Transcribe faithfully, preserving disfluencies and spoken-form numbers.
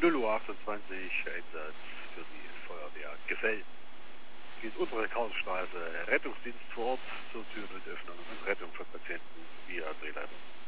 null achtundzwanzig Uhr, Einsatz für die Feuerwehr Gefell. Geht untere Karlstraße, Rettungsdienst vor Ort zur Türöffnung und Rettung von Patienten via Drehleitung.